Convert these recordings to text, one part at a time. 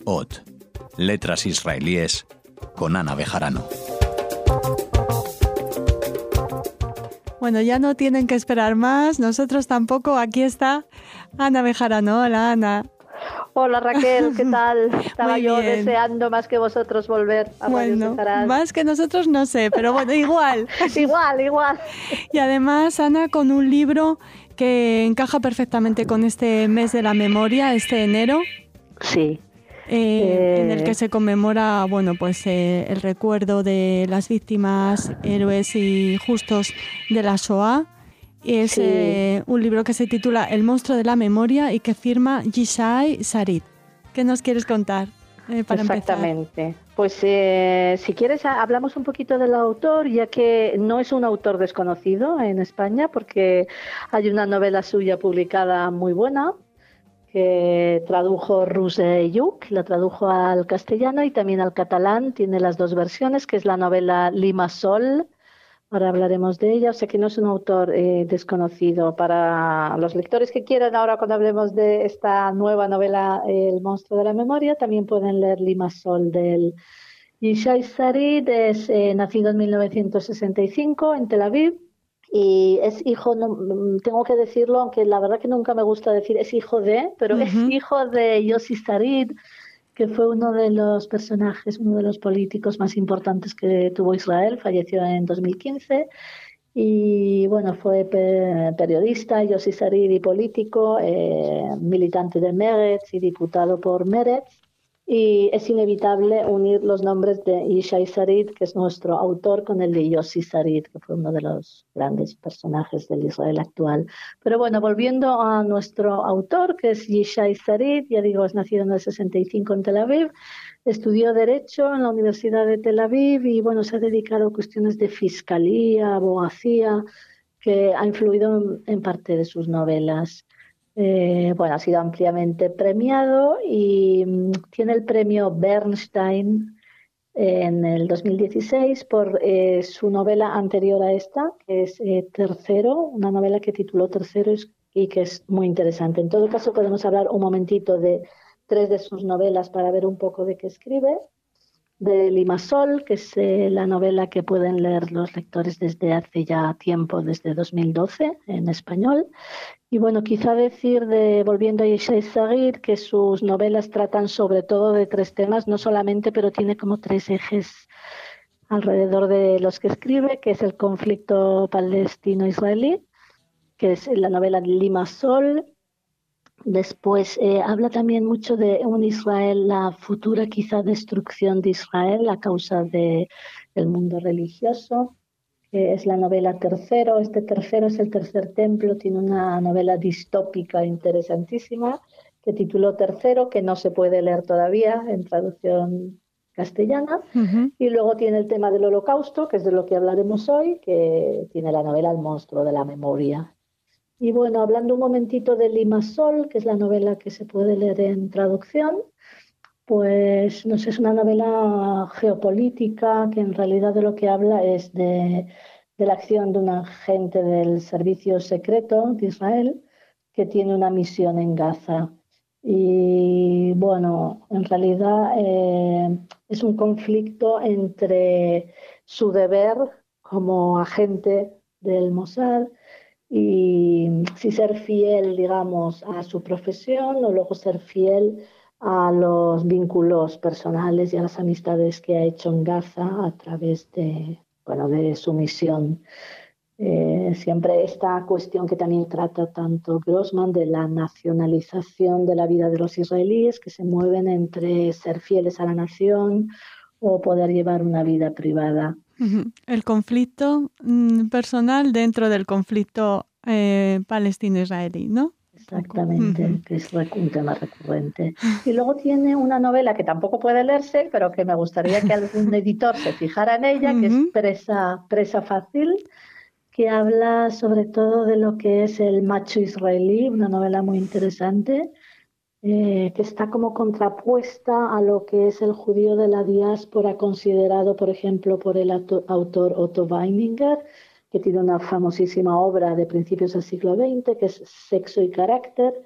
Ot, letras israelíes con Ana Bejarano. Bueno, ya no tienen que esperar más, nosotros tampoco. Aquí está Ana Bejarano. Hola, Ana. Hola, Raquel, ¿qué tal? Estaba yo deseando más que vosotros volver a Radio Sefarad. Más que nosotros no sé, pero bueno, igual. Igual. Y además, Ana, con un libro que encaja perfectamente con este mes de la memoria, este enero. Sí. En el que se conmemora, el recuerdo de las víctimas, héroes y justos de la Shoah. Es un libro que se titula El monstruo de la memoria y que firma Yishai Sarid. ¿Qué nos quieres contar para Exactamente. empezar? Pues si quieres hablamos un poquito del autor, ya que no es un autor desconocido en España, porque hay una novela suya publicada muy buena, que tradujo Roser Lluch, la tradujo al castellano y también al catalán, tiene las dos versiones, que es la novela Limassol. Ahora hablaremos de ella, o sea que no es un autor desconocido. Para los lectores que quieran, ahora cuando hablemos de esta nueva novela, El monstruo de la memoria, también pueden leer Limassol del Yishai Sarid. Es nacido en 1965 en Tel Aviv y es hijo, tengo que decirlo, aunque la verdad que nunca me gusta decir es hijo de, pero es hijo de Yossi Sarid, que fue uno de los personajes, uno de los políticos más importantes que tuvo Israel, falleció en 2015 y bueno, fue periodista, Yossi Sarid, y político, militante de Meretz y diputado por Meretz. Y es inevitable unir los nombres de Yishai Sarid, que es nuestro autor, con el de Yossi Sarid, que fue uno de los grandes personajes del Israel actual. Pero bueno, volviendo a nuestro autor, que es Yishai Sarid, ya digo, es nacido en el 65 en Tel Aviv, estudió Derecho en la Universidad de Tel Aviv y bueno, se ha dedicado a cuestiones de fiscalía, abogacía, que ha influido en parte de sus novelas. Ha sido ampliamente premiado y tiene el premio Bernstein en el 2016 por su novela anterior a esta, que es Tercero, una novela que tituló Tercero y que es muy interesante. En todo caso, podemos hablar un momentito de tres de sus novelas para ver un poco de qué escribe. De Limassol, que es la novela que pueden leer los lectores desde hace ya tiempo, desde 2012 en español. Y bueno, quizá decir, volviendo a Yishai Sarid, que sus novelas tratan sobre todo de tres temas, no solamente, pero tiene como tres ejes alrededor de los que escribe, que es el conflicto palestino-israelí, que es la novela Limassol. Después habla también mucho de un Israel, la futura quizá destrucción de Israel a causa del mundo religioso. Es la novela Tercero. Este Tercero es el tercer templo, tiene una novela distópica interesantísima que tituló Tercero, que no se puede leer todavía en traducción castellana. Y luego tiene el tema del Holocausto, que es de lo que hablaremos hoy, que tiene la novela El monstruo de la memoria. Y bueno, hablando un momentito de Limassol, que es la novela que se puede leer en traducción, pues no sé, es una novela geopolítica que en realidad de lo que habla es de la acción de un agente del servicio secreto de Israel que tiene una misión en Gaza. Y bueno, en realidad es un conflicto entre su deber como agente del Mossad y si ser fiel, digamos, a su profesión o luego ser fiel a los vínculos personales y a las amistades que ha hecho en Gaza a través de su misión. Siempre esta cuestión que también trata tanto Grossman de la nacionalización de la vida de los israelíes, que se mueven entre ser fieles a la nación o poder llevar una vida privada. El conflicto personal dentro del conflicto palestino-israelí, ¿no? Exactamente, que es un tema recurrente. Y luego tiene una novela que tampoco puede leerse, pero que me gustaría que algún editor se fijara en ella, que es Presa Fácil, que habla sobre todo de lo que es el macho israelí, una novela muy interesante, que está como contrapuesta a lo que es el judío de la diáspora, considerado, por ejemplo, por el autor Otto Weininger, que tiene una famosísima obra de principios del siglo XX, que es Sexo y Carácter,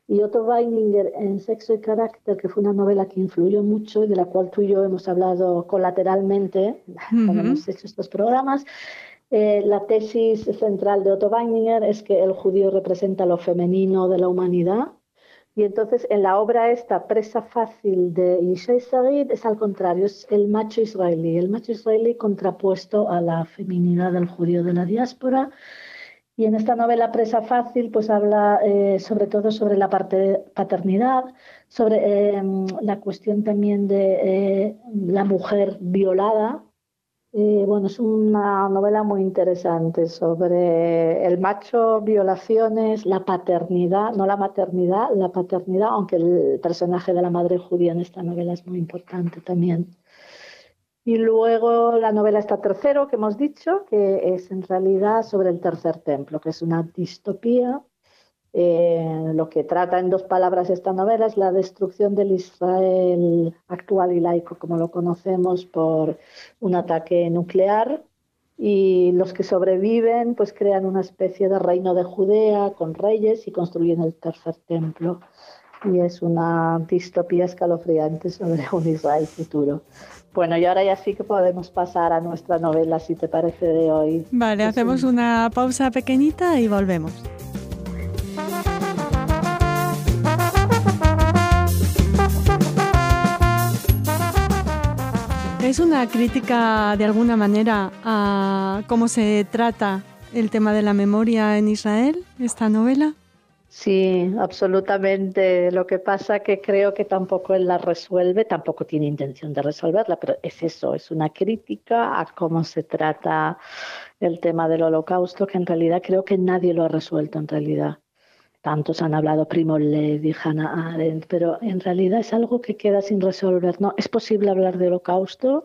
Y Otto Weininger en Sexo y Carácter, que fue una novela que influyó mucho y de la cual tú y yo hemos hablado colateralmente cuando hemos hecho estos programas. La tesis central de Otto Weininger es que el judío representa lo femenino de la humanidad. Y entonces en la obra esta, Presa Fácil de Yishai Sarid, es al contrario, es el macho israelí contrapuesto a la feminidad del judío de la diáspora. Y en esta novela Presa Fácil pues habla sobre todo sobre la parte paternidad, sobre la cuestión también de la mujer violada. Bueno, es una novela muy interesante sobre el macho, violaciones, la paternidad, no la maternidad, la paternidad, aunque el personaje de la madre judía en esta novela es muy importante también. Y luego la novela está Tercero, que hemos dicho, que es en realidad sobre el tercer templo, que es una distopía. Lo que trata en 2 palabras esta novela es la destrucción del Israel actual y laico, como lo conocemos, por un ataque nuclear, y los que sobreviven pues crean una especie de reino de Judea con reyes y construyen el tercer templo. Y es una distopía escalofriante sobre un Israel futuro. Bueno, y ahora ya sí que podemos pasar a nuestra novela, si te parece, de hoy. Vale, hacemos una pausa pequeñita y volvemos. ¿Es una crítica de alguna manera a cómo se trata el tema de la memoria en Israel, esta novela? Sí, absolutamente. Lo que pasa que creo que tampoco él la resuelve, tampoco tiene intención de resolverla, pero es eso, es una crítica a cómo se trata el tema del Holocausto, que en realidad creo que nadie lo ha resuelto en realidad. Tantos han hablado, Primo Levi, Hannah Arendt, pero en realidad es algo que queda sin resolver. No, es posible hablar de Holocausto.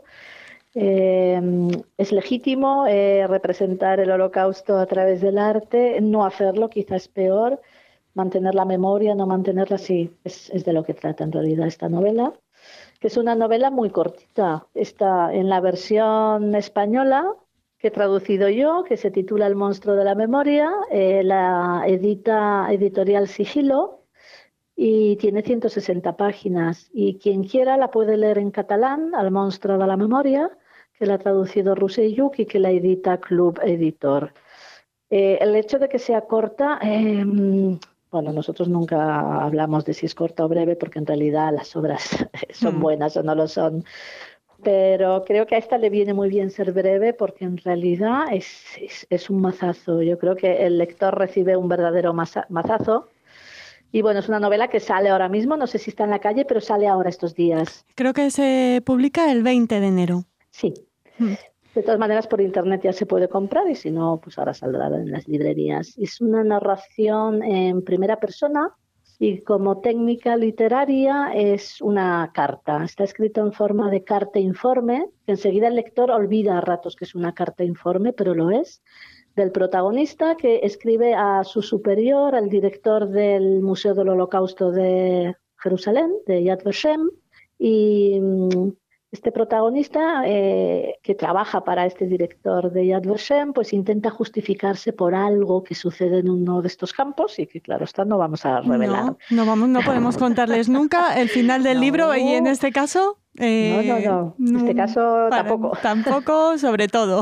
Es legítimo representar el Holocausto a través del arte. No hacerlo quizás es peor. Mantener la memoria, no mantenerla, sí, es de lo que trata en realidad esta novela, que es una novela muy cortita. Está en la versión española, que he traducido yo, que se titula El monstruo de la memoria, la edita Editorial Sigilo, y tiene 160 páginas. Y quien quiera la puede leer en catalán, El monstruo de la memoria, que la ha traducido Roser Lluch y que la edita Club Editor. El hecho de que sea corta... Bueno, nosotros nunca hablamos de si es corta o breve porque en realidad las obras son buenas o no lo son. Pero creo que a esta le viene muy bien ser breve porque en realidad es un mazazo. Yo creo que el lector recibe un verdadero mazazo. Y bueno, es una novela que sale ahora mismo, no sé si está en la calle, pero sale ahora estos días. Creo que se publica el 20 de enero. Sí. De todas maneras, por internet ya se puede comprar y si no, pues ahora saldrá en las librerías. Es una narración en primera persona y como técnica literaria es una carta. Está escrito en forma de carta-informe, que enseguida el lector olvida a ratos que es una carta-informe, pero lo es, del protagonista que escribe a su superior, al director del Museo del Holocausto de Jerusalén, de Yad Vashem, y... Este protagonista, que trabaja para este director de Yad Vashem, pues intenta justificarse por algo que sucede en uno de estos campos y que, claro, no vamos a revelar. No podemos contarles nunca el final del libro y en este caso... No. En este caso tampoco. Tampoco, sobre todo.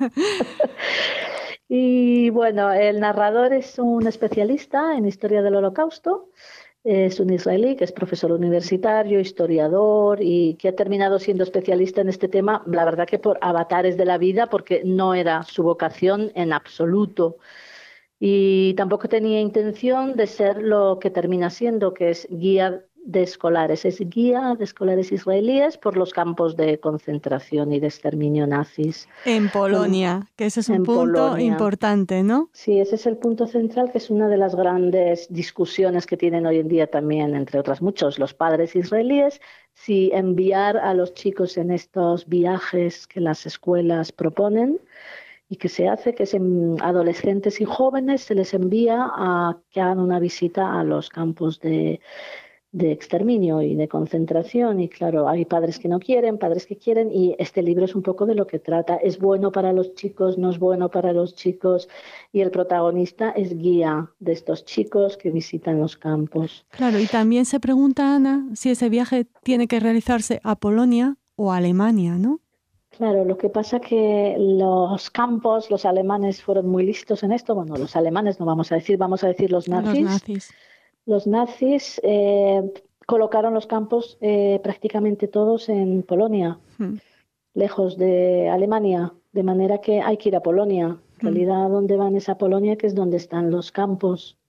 Y bueno, el narrador es un especialista en historia del Holocausto. Es un israelí que es profesor universitario, historiador y que ha terminado siendo especialista en este tema, la verdad que por avatares de la vida, porque no era su vocación en absoluto. Y tampoco tenía intención de ser lo que termina siendo, que es guía de escolares. Es guía de escolares israelíes por los campos de concentración y de exterminio nazis. En Polonia, que ese es un punto importante, ¿no? Sí, ese es el punto central, que es una de las grandes discusiones que tienen hoy en día también, entre otras muchos, los padres israelíes, si enviar a los chicos en estos viajes que las escuelas proponen y que se hace, que es en adolescentes y jóvenes, se les envía a que hagan una visita a los campos de de exterminio y de concentración. Y claro, hay padres que no quieren, padres que quieren, y este libro es un poco de lo que trata. Es bueno para los chicos, no es bueno para los chicos, y el protagonista es guía de estos chicos que visitan los campos. Claro, y también se pregunta, Ana, si ese viaje tiene que realizarse a Polonia o a Alemania, ¿no? Claro, lo que pasa que los campos, los alemanes fueron muy listos en esto. Bueno, los alemanes no vamos a decir, vamos a decir los nazis. Los nazis. Los nazis colocaron los campos prácticamente todos en Polonia, lejos de Alemania, de manera que hay que ir a Polonia. En realidad, ¿dónde van es a Polonia, que es donde están los campos?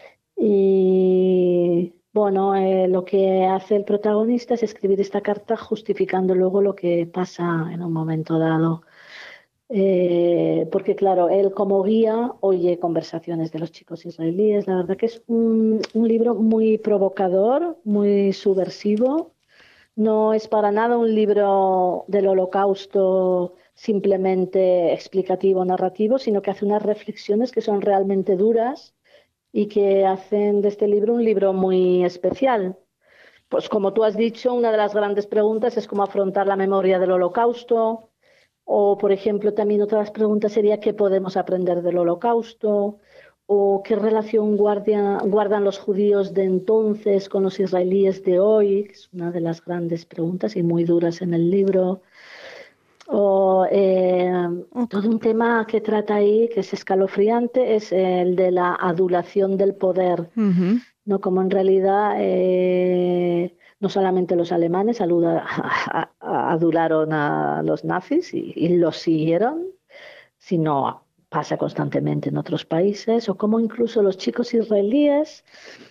Y bueno, lo que hace el protagonista es escribir esta carta justificando luego lo que pasa en un momento dado. Porque claro, él como guía oye conversaciones de los chicos israelíes. La verdad que es un libro muy provocador, muy subversivo. No es para nada un libro del Holocausto simplemente explicativo, narrativo, sino que hace unas reflexiones que son realmente duras y que hacen de este libro un libro muy especial. Pues como tú has dicho, una de las grandes preguntas es cómo afrontar la memoria del Holocausto. O, por ejemplo, también otras preguntas sería qué podemos aprender del Holocausto, o qué relación guardan los judíos de entonces con los israelíes de hoy, que es una de las grandes preguntas y muy duras en el libro. O todo un tema que trata ahí, que es escalofriante, es el de la adulación del poder, ¿no? Como en realidad no solamente los alemanes adularon a los nazis y los siguieron, sino pasa constantemente en otros países, o como incluso los chicos israelíes,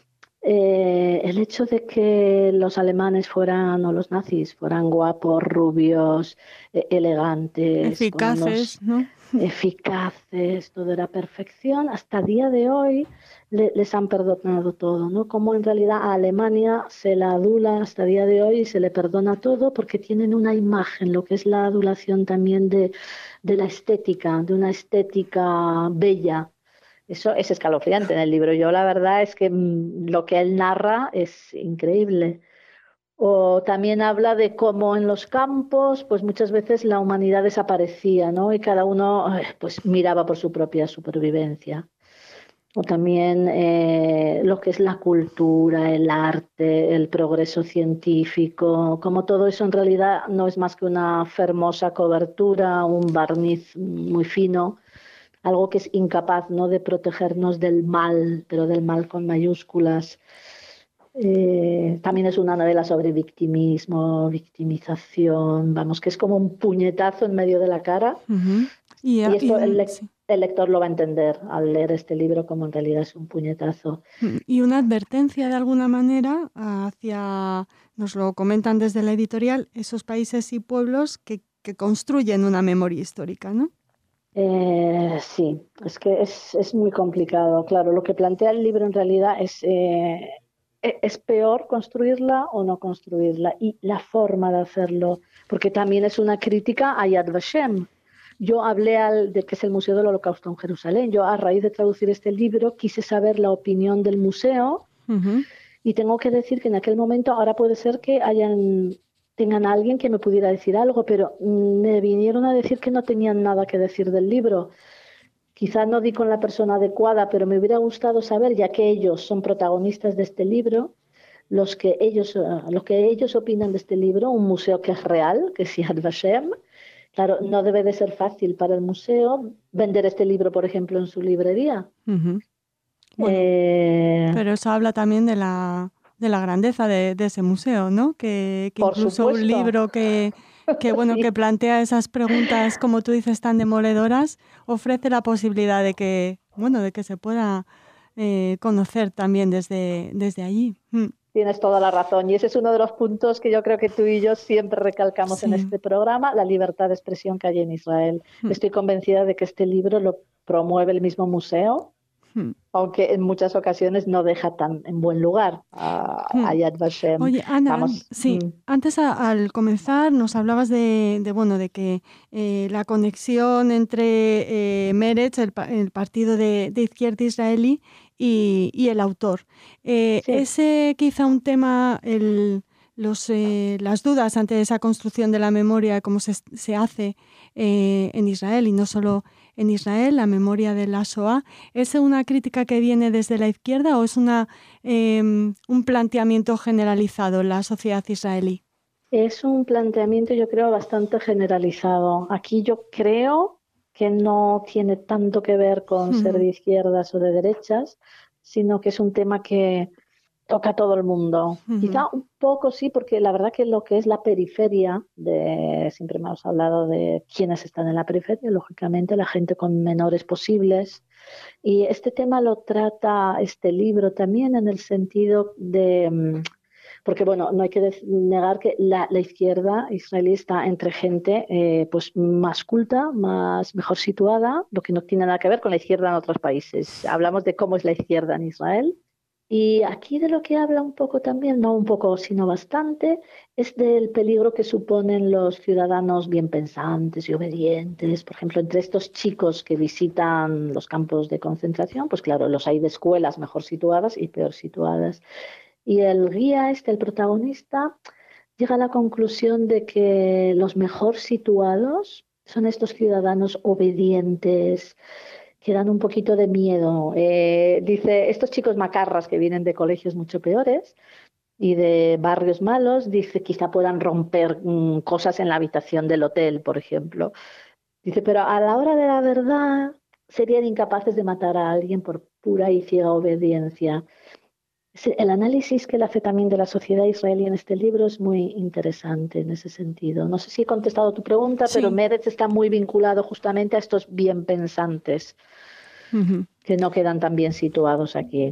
el hecho de que los alemanes fueran, o los nazis, fueran guapos, rubios, elegantes, eficaces, ¿no? Eficaces, todo era perfección, hasta el día de hoy les han perdonado todo, ¿no? Como en realidad a Alemania se la adula hasta el día de hoy y se le perdona todo porque tienen una imagen, lo que es la adulación también de la estética, de una estética bella. Eso es escalofriante en el libro. Yo la verdad es que lo que él narra es increíble. O también habla de cómo en los campos, pues muchas veces la humanidad desaparecía, ¿no? Y cada uno pues miraba por su propia supervivencia. O también lo que es la cultura, el arte, el progreso científico, como todo eso en realidad no es más que una fermosa cobertura, un barniz muy fino, algo que es incapaz, ¿no?, de protegernos del mal, pero del mal con mayúsculas. También es una novela sobre victimismo, victimización, vamos, que es como un puñetazo en medio de la cara. Y esto el lector lo va a entender al leer este libro, como en realidad es un puñetazo. Y una advertencia de alguna manera hacia, nos lo comentan desde la editorial, esos países y pueblos que construyen una memoria histórica, ¿no? Sí, es que es muy complicado. Claro, lo que plantea el libro en realidad es peor construirla o no construirla, y la forma de hacerlo, porque también es una crítica a Yad Vashem. Yo hablé de que es el Museo del Holocausto en Jerusalén. Yo, a raíz de traducir este libro, quise saber la opinión del museo, y tengo que decir que en aquel momento, ahora puede ser que tengan a alguien que me pudiera decir algo, pero me vinieron a decir que no tenían nada que decir del libro. Quizás no di con la persona adecuada, pero me hubiera gustado saber, ya que ellos son protagonistas de este libro, lo que ellos opinan de este libro, un museo que es real, que es Yad Vashem. Claro, no debe de ser fácil para el museo vender este libro, por ejemplo, en su librería. Bueno, pero eso habla también de la grandeza de ese museo, ¿no? Que incluso supuesto. Un libro que plantea esas preguntas, como tú dices, tan demoledoras, ofrece la posibilidad de que se pueda conocer también desde allí. Tienes toda la razón, y ese es uno de los puntos que yo creo que tú y yo siempre recalcamos en este programa, la libertad de expresión que hay en Israel. Estoy convencida de que este libro lo promueve el mismo museo, aunque en muchas ocasiones no deja tan en buen lugar a Yad Vashem. Oye, Ana, antes al comenzar nos hablabas de que la conexión entre Meretz, el partido de izquierda israelí, y el autor. Sí. Ese quizá un tema, las dudas ante esa construcción de la memoria, cómo se hace en Israel y no solo en Israel, la memoria de la Shoah, ¿es una crítica que viene desde la izquierda o es un planteamiento generalizado en la sociedad israelí? Es un planteamiento, yo creo, bastante generalizado. Aquí yo creo que no tiene tanto que ver con ser de izquierdas o de derechas, sino que es un tema que toca a todo el mundo. Quizá un poco sí, porque la verdad que lo que es la periferia, siempre hemos hablado de quiénes están en la periferia, lógicamente la gente con menores posibles. Y este tema lo trata este libro también en el sentido de... Porque bueno, no hay que negar que la izquierda israelí está entre gente pues más culta, mejor situada, lo que no tiene nada que ver con la izquierda en otros países. Hablamos de cómo es la izquierda en Israel. Y aquí de lo que habla un poco también, no un poco, sino bastante, es del peligro que suponen los ciudadanos bien pensantes y obedientes. Por ejemplo, entre estos chicos que visitan los campos de concentración, pues claro, los hay de escuelas mejor situadas y peor situadas. Y el guía, el protagonista, llega a la conclusión de que los mejor situados son estos ciudadanos obedientes, que dan un poquito de miedo. Dice, estos chicos macarras que vienen de colegios mucho peores y de barrios malos, dice, quizá puedan romper cosas en la habitación del hotel, por ejemplo. Dice, pero a la hora de la verdad serían incapaces de matar a alguien por pura y ciega obediencia. El análisis que él hace también de la sociedad israelí en este libro es muy interesante en ese sentido. No sé si he contestado tu pregunta, Sí. pero Meretz está muy vinculado justamente a estos bien pensantes que no quedan tan bien situados aquí.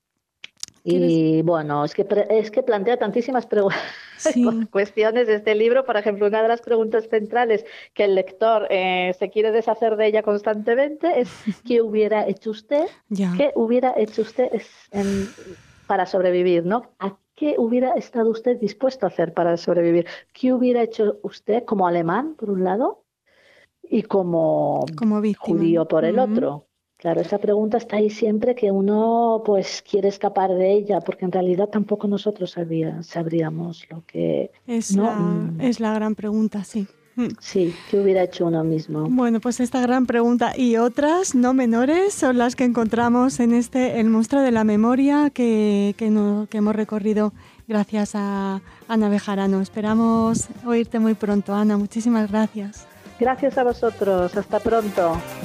Y bueno, es que plantea tantísimas cuestiones de este libro. Por ejemplo, una de las preguntas centrales que el lector se quiere deshacer de ella constantemente es ¿qué hubiera hecho usted? ¿Qué hubiera hecho usted para sobrevivir, ¿no? ¿A qué hubiera estado usted dispuesto a hacer para sobrevivir? ¿Qué hubiera hecho usted como alemán, por un lado, y como víctima, judío por el otro? Claro, esa pregunta está ahí siempre, que uno pues quiere escapar de ella, porque en realidad tampoco nosotros sabríamos lo que... Es la gran pregunta, sí. Sí, ¿qué hubiera hecho uno mismo? Bueno, pues esta gran pregunta y otras no menores son las que encontramos en El monstruo de la memoria que hemos recorrido gracias a Ana Bejarano. Esperamos oírte muy pronto, Ana. Muchísimas gracias. Gracias a vosotros. Hasta pronto.